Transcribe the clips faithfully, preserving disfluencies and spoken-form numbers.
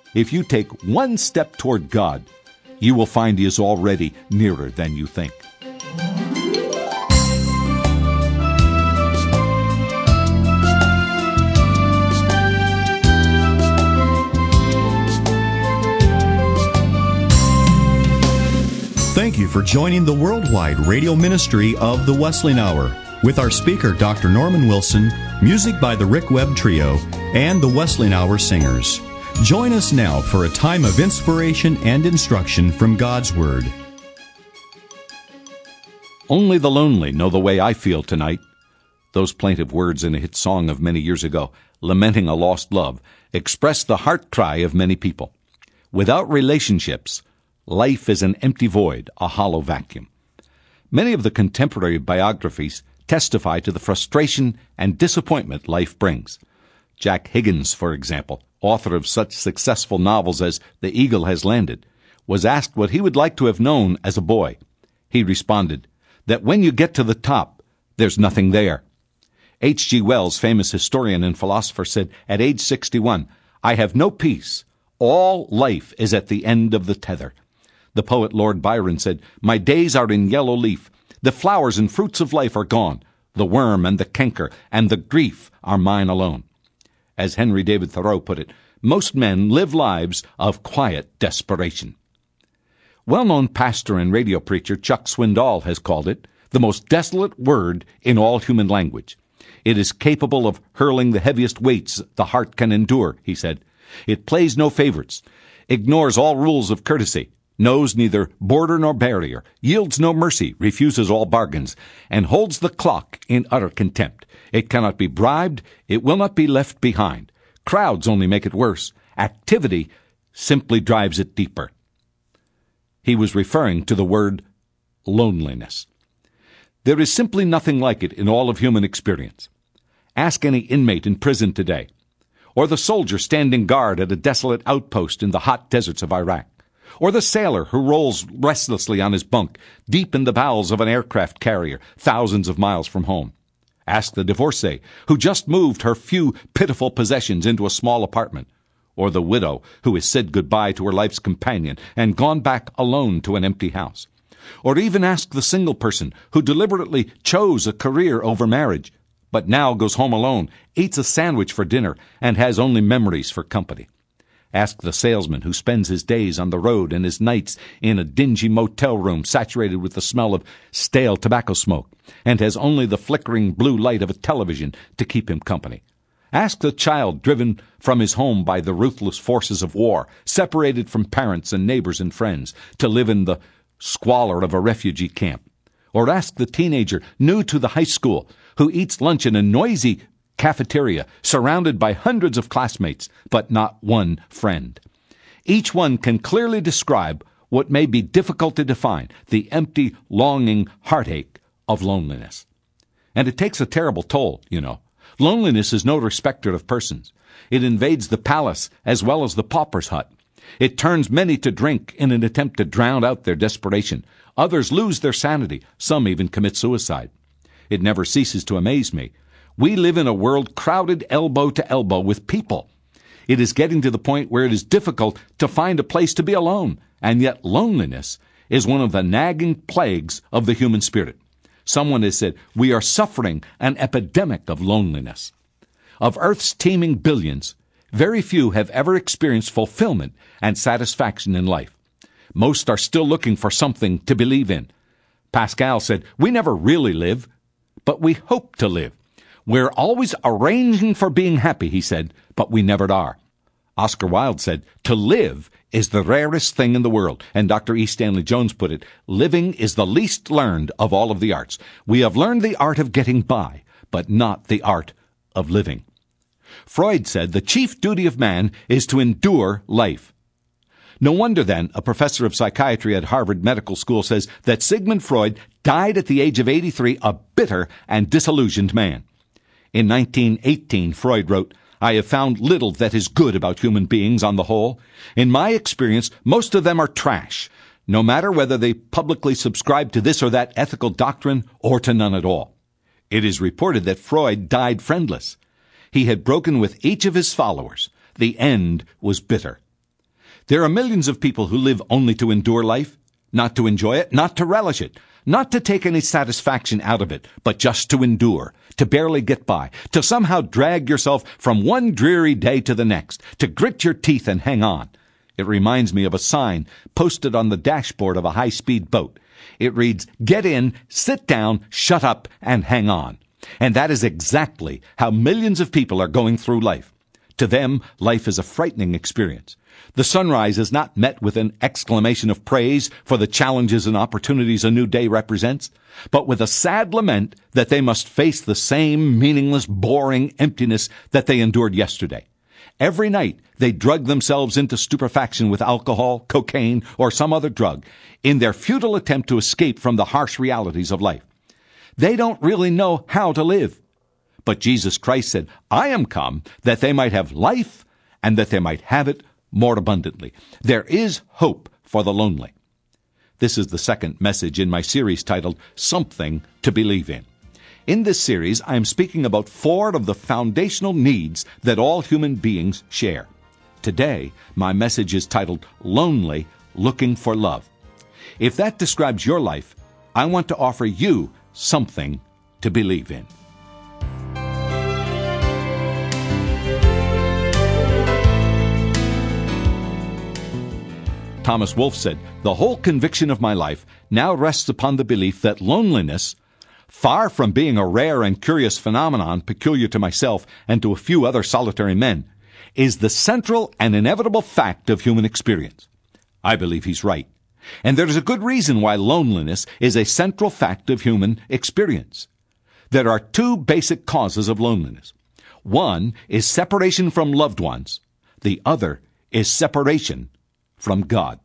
If you take one step toward God, you will find He is already nearer than you think. Thank you for joining the worldwide radio ministry of the Wesleyan Hour with our speaker, Doctor Norman Wilson, music by the Rick Webb Trio, and the Wesleyan Hour Singers. Join us now for a time of inspiration and instruction from God's Word. Only the lonely know the way I feel tonight. Those plaintive words in a hit song of many years ago, lamenting a lost love, express the heart cry of many people. Without relationships, life is an empty void, a hollow vacuum. Many of the contemporary biographies testify to the frustration and disappointment life brings. Jack Higgins, for example, author of such successful novels as The Eagle Has Landed, was asked what he would like to have known as a boy. He responded, that when you get to the top, there's nothing there. H G Wells, famous historian and philosopher, said, at age sixty-one, I have no peace. All life is at the end of the tether. The poet Lord Byron said, my days are in yellow leaf. The flowers and fruits of life are gone. The worm and the canker and the grief are mine alone. As Henry David Thoreau put it, most men live lives of quiet desperation. Well-known pastor and radio preacher Chuck Swindoll has called it the most desolate word in all human language. It is capable of hurling the heaviest weights the heart can endure, he said. It plays no favorites, ignores all rules of courtesy, knows neither border nor barrier, yields no mercy, refuses all bargains, and holds the clock in utter contempt. It cannot be bribed. It will not be left behind. Crowds only make it worse. Activity simply drives it deeper. He was referring to the word loneliness. There is simply nothing like it in all of human experience. Ask any inmate in prison today, or the soldier standing guard at a desolate outpost in the hot deserts of Iraq, or the sailor who rolls restlessly on his bunk deep in the bowels of an aircraft carrier thousands of miles from home. Ask the divorcee who just moved her few pitiful possessions into a small apartment, or the widow who has said goodbye to her life's companion and gone back alone to an empty house. Or even ask the single person who deliberately chose a career over marriage, but now goes home alone, eats a sandwich for dinner, and has only memories for company. Ask the salesman who spends his days on the road and his nights in a dingy motel room saturated with the smell of stale tobacco smoke, and has only the flickering blue light of a television to keep him company. Ask the child driven from his home by the ruthless forces of war, separated from parents and neighbors and friends, to live in the squalor of a refugee camp. Or ask the teenager new to the high school who eats lunch in a noisy cafeteria, surrounded by hundreds of classmates, but not one friend. Each one can clearly describe what may be difficult to define, the empty, longing heartache of loneliness. And it takes a terrible toll, you know. Loneliness is no respecter of persons. It invades the palace as well as the pauper's hut. It turns many to drink in an attempt to drown out their desperation. Others lose their sanity. Some even commit suicide. It never ceases to amaze me. We live in a world crowded elbow to elbow with people. It is getting to the point where it is difficult to find a place to be alone, and yet loneliness is one of the nagging plagues of the human spirit. Someone has said, we are suffering an epidemic of loneliness. Of Earth's teeming billions, very few have ever experienced fulfillment and satisfaction in life. Most are still looking for something to believe in. Pascal said, we never really live, but we hope to live. We're always arranging for being happy, he said, but we never are. Oscar Wilde said, to live is the rarest thing in the world. And Doctor E. Stanley Jones put it, living is the least learned of all of the arts. We have learned the art of getting by, but not the art of living. Freud said the chief duty of man is to endure life. No wonder, then, a professor of psychiatry at Harvard Medical School says that Sigmund Freud died at the age of eighty-three, a bitter and disillusioned man. In nineteen eighteen, Freud wrote, I have found little that is good about human beings on the whole. In my experience, most of them are trash, no matter whether they publicly subscribe to this or that ethical doctrine or to none at all. It is reported that Freud died friendless. He had broken with each of his followers. The end was bitter. There are millions of people who live only to endure life, not to enjoy it, not to relish it, not to take any satisfaction out of it, but just to endure, to barely get by, to somehow drag yourself from one dreary day to the next, to grit your teeth and hang on. It reminds me of a sign posted on the dashboard of a high-speed boat. It reads, "Get in, sit down, shut up, and hang on." And that is exactly how millions of people are going through life. To them, life is a frightening experience. The sunrise is not met with an exclamation of praise for the challenges and opportunities a new day represents, but with a sad lament that they must face the same meaningless, boring emptiness that they endured yesterday. Every night, they drug themselves into stupefaction with alcohol, cocaine, or some other drug in their futile attempt to escape from the harsh realities of life. They don't really know how to live. But Jesus Christ said, "I am come that they might have life and that they might have it more abundantly." There is hope for the lonely. This is the second message in my series titled, Something to Believe in. In this series, I am speaking about four of the foundational needs that all human beings share. Today, my message is titled, Lonely, Looking for Love. If that describes your life, I want to offer you something to believe in. Thomas Wolfe said, "The whole conviction of my life now rests upon the belief that loneliness, far from being a rare and curious phenomenon peculiar to myself and to a few other solitary men, is the central and inevitable fact of human experience." I believe he's right. And there is a good reason why loneliness is a central fact of human experience. There are two basic causes of loneliness. One is separation from loved ones. The other is separation from God.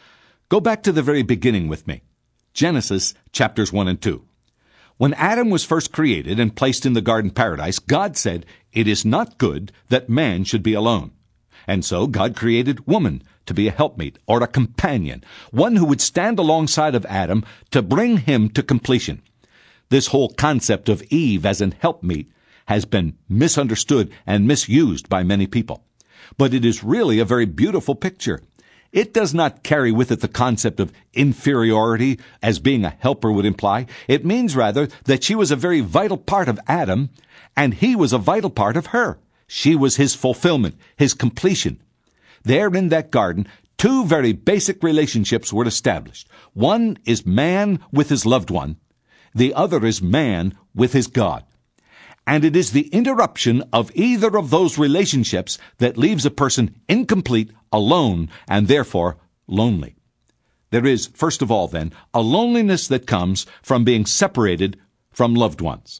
Go back to the very beginning with me. Genesis chapters one and two. When Adam was first created and placed in the garden paradise, God said, "It is not good that man should be alone." And so God created woman to be a helpmeet or a companion, one who would stand alongside of Adam to bring him to completion. This whole concept of Eve as an helpmeet has been misunderstood and misused by many people. But it is really a very beautiful picture. It does not carry with it the concept of inferiority as being a helper would imply. It means rather that she was a very vital part of Adam, and he was a vital part of her. She was his fulfillment, his completion. There in that garden, two very basic relationships were established. One is man with his loved one. The other is man with his God. And it is the interruption of either of those relationships that leaves a person incomplete, alone, and therefore lonely. There is, first of all then, a loneliness that comes from being separated from loved ones.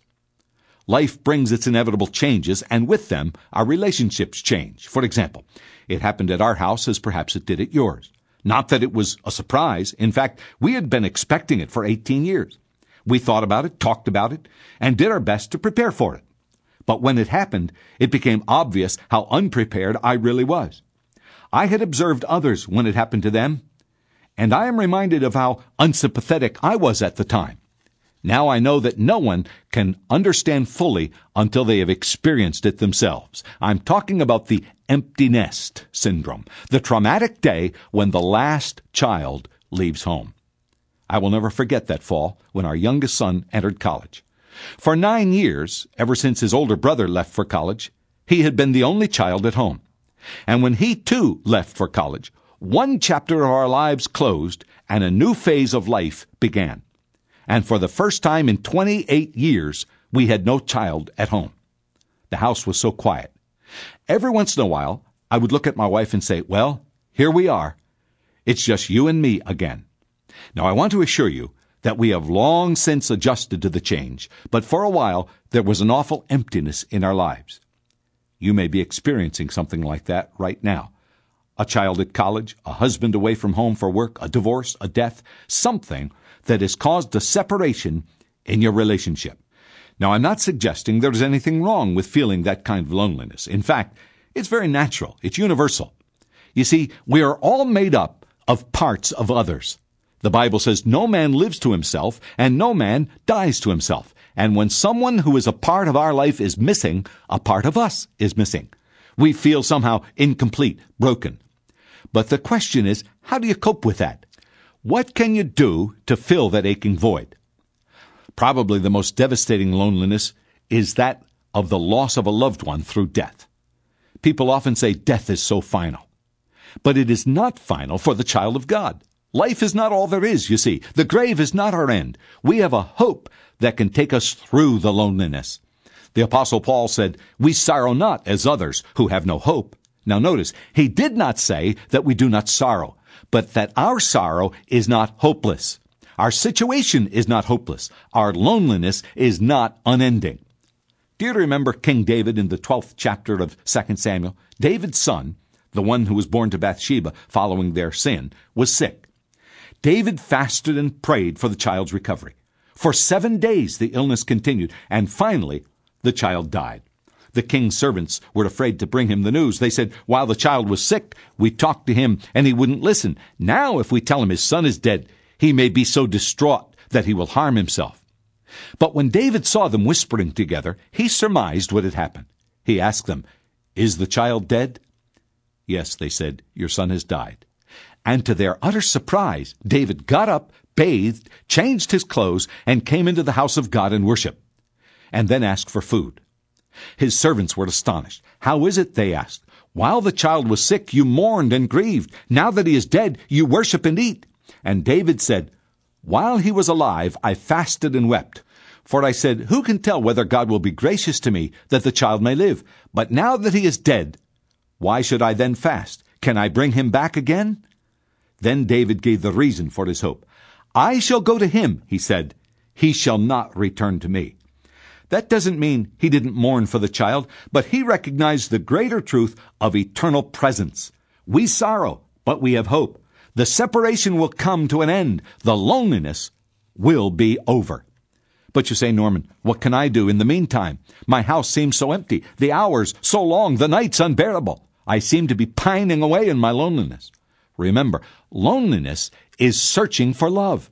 Life brings its inevitable changes, and with them, our relationships change. For example, it happened at our house as perhaps it did at yours. Not that it was a surprise. In fact, we had been expecting it for eighteen years. We thought about it, talked about it, and did our best to prepare for it. But when it happened, it became obvious how unprepared I really was. I had observed others when it happened to them, and I am reminded of how unsympathetic I was at the time. Now I know that no one can understand fully until they have experienced it themselves. I'm talking about the empty nest syndrome, the traumatic day when the last child leaves home. I will never forget that fall when our youngest son entered college. For nine years, ever since his older brother left for college, he had been the only child at home. And when he too left for college, one chapter of our lives closed and a new phase of life began. And for the first time in twenty-eight years, we had no child at home. The house was so quiet. Every once in a while, I would look at my wife and say, "Well, here we are. It's just you and me again." Now, I want to assure you that we have long since adjusted to the change, but for a while, there was an awful emptiness in our lives. You may be experiencing something like that right now. A child at college, a husband away from home for work, a divorce, a death, something that has caused a separation in your relationship. Now, I'm not suggesting there's anything wrong with feeling that kind of loneliness. In fact, it's very natural. It's universal. You see, we are all made up of parts of others. The Bible says no man lives to himself, and no man dies to himself. And when someone who is a part of our life is missing, a part of us is missing. We feel somehow incomplete, broken. But the question is, how do you cope with that? What can you do to fill that aching void? Probably the most devastating loneliness is that of the loss of a loved one through death. People often say death is so final. But it is not final for the child of God. Life is not all there is, you see. The grave is not our end. We have a hope that can take us through the loneliness. The Apostle Paul said, "We sorrow not as others who have no hope." Now notice, he did not say that we do not sorrow, but that our sorrow is not hopeless. Our situation is not hopeless. Our loneliness is not unending. Do you remember King David in the twelfth chapter of Second Samuel? David's son, the one who was born to Bathsheba following their sin, was sick. David fasted and prayed for the child's recovery. For seven days the illness continued, and finally the child died. The king's servants were afraid to bring him the news. They said, "While the child was sick, we talked to him, and he wouldn't listen. Now if we tell him his son is dead, he may be so distraught that he will harm himself." But when David saw them whispering together, he surmised what had happened. He asked them, "Is the child dead?" "Yes," they said, "your son has died." And to their utter surprise, David got up, bathed, changed his clothes, and came into the house of God and worshiped, and then asked for food. His servants were astonished. "How is it," they asked, "while the child was sick, you mourned and grieved. Now that he is dead, you worship and eat." And David said, "While he was alive, I fasted and wept. For I said, who can tell whether God will be gracious to me that the child may live? But now that he is dead, why should I then fast? Can I bring him back again?" Then David gave the reason for his hope. "I shall go to him," he said. "He shall not return to me." That doesn't mean he didn't mourn for the child, but he recognized the greater truth of eternal presence. We sorrow, but we have hope. The separation will come to an end. The loneliness will be over. But you say, "Norman, what can I do in the meantime? My house seems so empty, the hours so long, the nights unbearable. I seem to be pining away in my loneliness." Remember, loneliness is searching for love.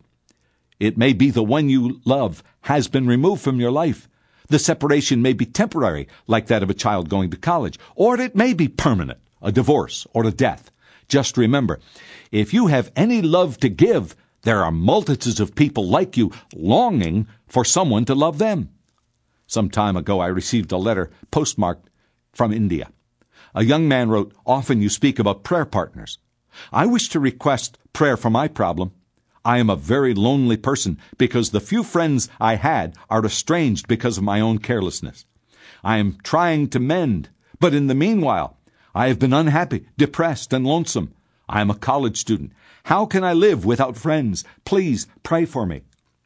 It may be the one you love has been removed from your life. The separation may be temporary, like that of a child going to college, or it may be permanent, a divorce or a death. Just remember, if you have any love to give, there are multitudes of people like you longing for someone to love them. Some time ago, I received a letter postmarked from India. A young man wrote, "Often you speak about prayer partners. I wish to request prayer for my problem. I am a very lonely person because the few friends I had are estranged because of my own carelessness. I am trying to mend, but in the meanwhile, I have been unhappy, depressed, and lonesome. I am a college student. How can I live without friends? Please pray for me."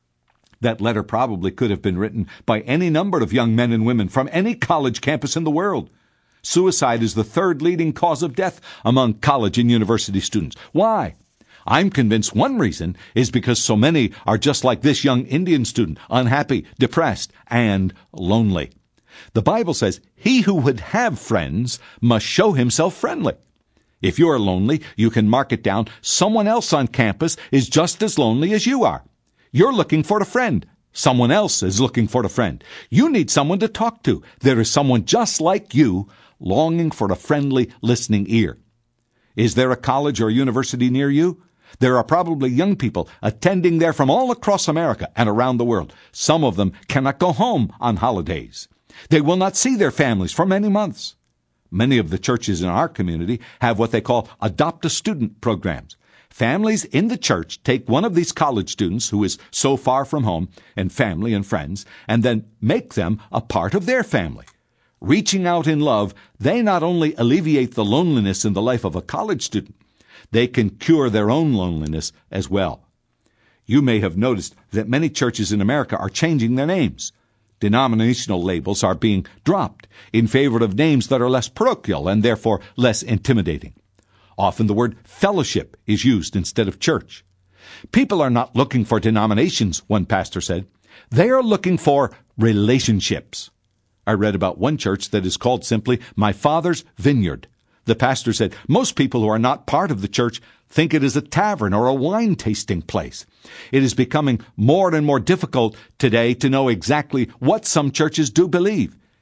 That letter probably could have been written by any number of young men and women from any college campus in the world. Suicide is the third leading cause of death among college and university students. Why? I'm convinced one reason is because so many are just like this young Indian student, unhappy, depressed, and lonely. The Bible says, he who would have friends must show himself friendly. If you are lonely, you can mark it down. Someone else on campus is just as lonely as you are. You're looking for a friend. Someone else is looking for a friend. You need someone to talk to. There is someone just like you longing for a friendly, listening ear. Is there a college or university near you? There are probably young people attending there from all across America and around the world. Some of them cannot go home on holidays. They will not see their families for many months. Many of the churches in our community have what they call adopt-a-student programs. Families in the church take one of these college students who is so far from home and family and friends, and then make them a part of their family. Reaching out in love, they not only alleviate the loneliness in the life of a college student, they can cure their own loneliness as well. You may have noticed that many churches in America are changing their names. Denominational labels are being dropped in favor of names that are less parochial and therefore less intimidating. Often the word fellowship is used instead of church. People are not looking for denominations, one pastor said. They are looking for relationships. I read about one church that is called simply My Father's Vineyard. The pastor said, most people who are not part of the church think it is a tavern or a wine tasting place. It is becoming more and more difficult today to know exactly what some churches do believe.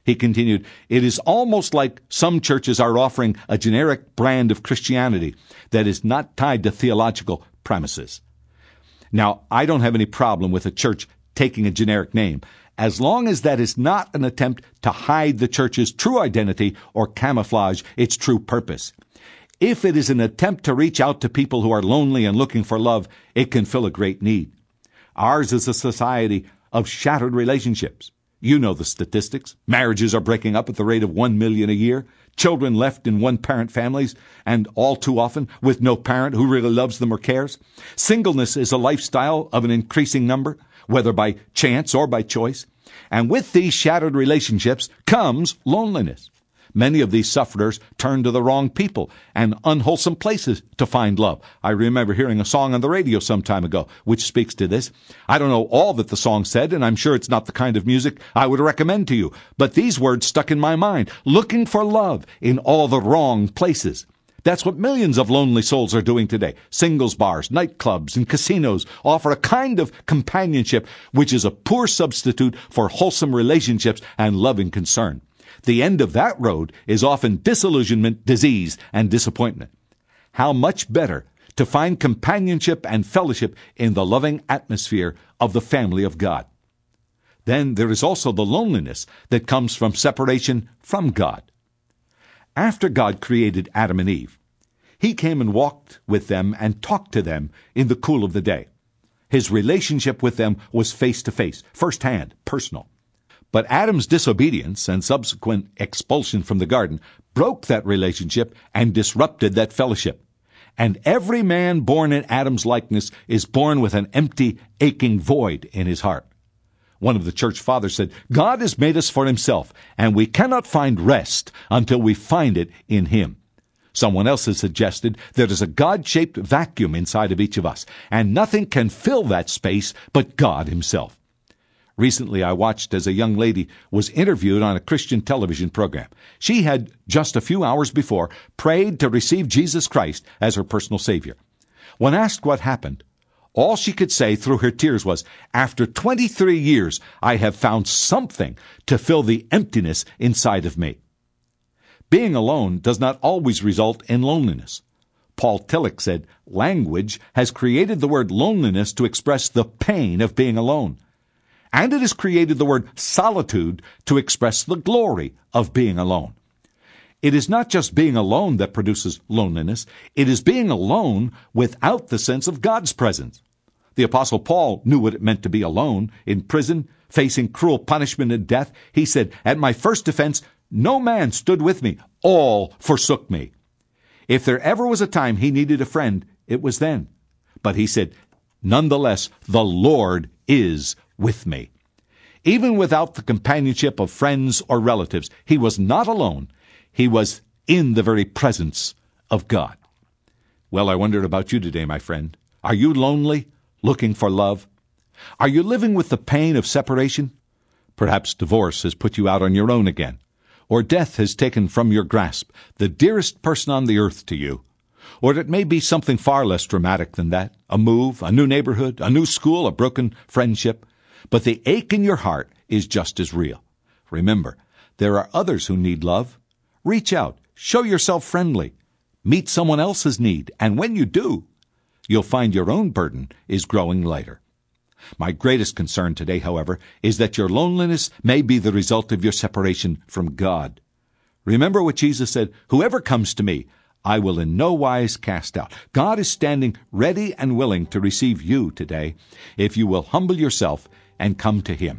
He continued, "It is almost like some churches are offering a generic brand of Christianity that is not tied to theological premises." Now, I don't have any problem with a church taking a generic name, as long as that is not an attempt to hide the church's true identity or camouflage its true purpose. If it is an attempt to reach out to people who are lonely and looking for love, it can fill a great need. Ours is a society of shattered relationships. You know the statistics. Marriages are breaking up at the rate of one million a year. Children left in one-parent families, and all too often with no parent who really loves them or cares. Singleness is a lifestyle of an increasing number, whether by chance or by choice. And with these shattered relationships comes loneliness. Many of these sufferers turn to the wrong people and unwholesome places to find love. I remember hearing a song on the radio some time ago which speaks to this. I don't know all that the song said, and I'm sure it's not the kind of music I would recommend to you, but these words stuck in my mind: looking for love in all the wrong places. That's what millions of lonely souls are doing today. Singles bars, nightclubs, and casinos offer a kind of companionship which is a poor substitute for wholesome relationships and loving concern. The end of that road is often disillusionment, disease, and disappointment. How much better to find companionship and fellowship in the loving atmosphere of the family of God. Then there is also the loneliness that comes from separation from God. After God created Adam and Eve, He came and walked with them and talked to them in the cool of the day. His relationship with them was face-to-face, first-hand, personal. But Adam's disobedience and subsequent expulsion from the garden broke that relationship and disrupted that fellowship. And every man born in Adam's likeness is born with an empty, aching void in his heart. One of the church fathers said, "God has made us for Himself, and we cannot find rest until we find it in Him." Someone else has suggested there is a God-shaped vacuum inside of each of us, and nothing can fill that space but God Himself. Recently, I watched as a young lady was interviewed on a Christian television program. She had, just a few hours before, prayed to receive Jesus Christ as her personal Savior. When asked what happened, all she could say through her tears was, "After twenty-three years, I have found something to fill the emptiness inside of me." Being alone does not always result in loneliness. Paul Tillich said, "Language has created the word loneliness to express the pain of being alone. And it has created the word solitude to express the glory of being alone." It is not just being alone that produces loneliness. It is being alone without the sense of God's presence. The Apostle Paul knew what it meant to be alone, in prison, facing cruel punishment and death. He said, "At my first offense, no man stood with me. All forsook me." If there ever was a time he needed a friend, it was then. But he said, "Nonetheless, the Lord is with me." Even without the companionship of friends or relatives, he was not alone. He was in the very presence of God. Well, I wondered about you today, my friend. Are you lonely, looking for love? Are you living with the pain of separation? Perhaps divorce has put you out on your own again, or death has taken from your grasp the dearest person on the earth to you. Or it may be something far less dramatic than that, a move, a new neighborhood, a new school, a broken friendship. But the ache in your heart is just as real. Remember, there are others who need love. Reach out, show yourself friendly, meet someone else's need, and when you do, you'll find your own burden is growing lighter. My greatest concern today, however, is that your loneliness may be the result of your separation from God. Remember what Jesus said, "Whoever comes to me, I will in no wise cast out." God is standing ready and willing to receive you today if you will humble yourself and come to Him.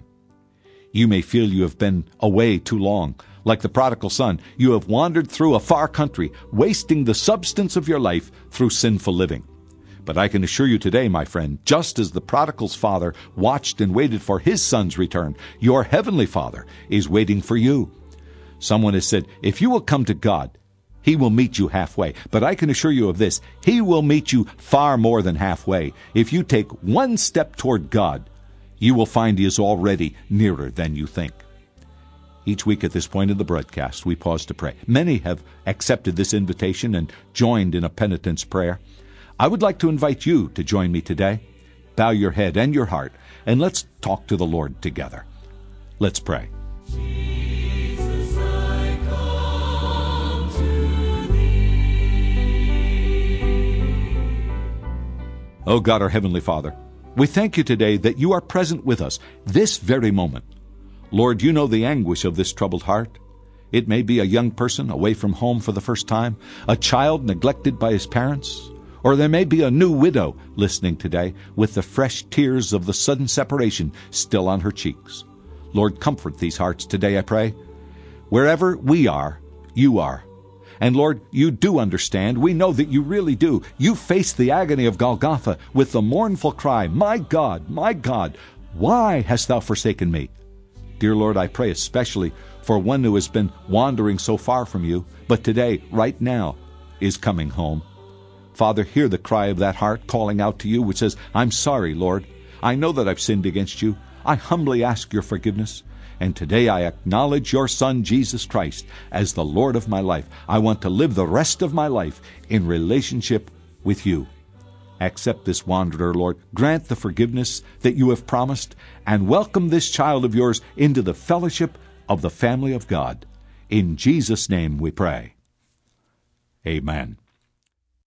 You may feel you have been away too long. Like the prodigal son, you have wandered through a far country, wasting the substance of your life through sinful living. But I can assure you today, my friend, just as the prodigal's father watched and waited for his son's return, your heavenly Father is waiting for you. Someone has said, if you will come to God, He will meet you halfway. But I can assure you of this, He will meet you far more than halfway. If you take one step toward God, you will find He is already nearer than you think. Each week at this point in the broadcast, we pause to pray. Many have accepted this invitation and joined in a penitence prayer. I would like to invite you to join me today. Bow your head and your heart, and let's talk to the Lord together. Let's pray. Jesus. Oh God, our Heavenly Father, we thank you today that you are present with us this very moment. Lord, you know the anguish of this troubled heart. It may be a young person away from home for the first time, a child neglected by his parents, or there may be a new widow listening today with the fresh tears of the sudden separation still on her cheeks. Lord, comfort these hearts today, I pray. Wherever we are, you are. And Lord, you do understand. We know that you really do. You faced the agony of Golgotha with the mournful cry, "My God, my God, why hast thou forsaken me?" Dear Lord, I pray especially for one who has been wandering so far from you, but today, right now, is coming home. Father, hear the cry of that heart calling out to you, which says, "I'm sorry, Lord. I know that I've sinned against you. I humbly ask your forgiveness. And today I acknowledge your Son, Jesus Christ, as the Lord of my life. I want to live the rest of my life in relationship with you." Accept this wanderer, Lord. Grant the forgiveness that you have promised, and welcome this child of yours into the fellowship of the family of God. In Jesus' name we pray. Amen.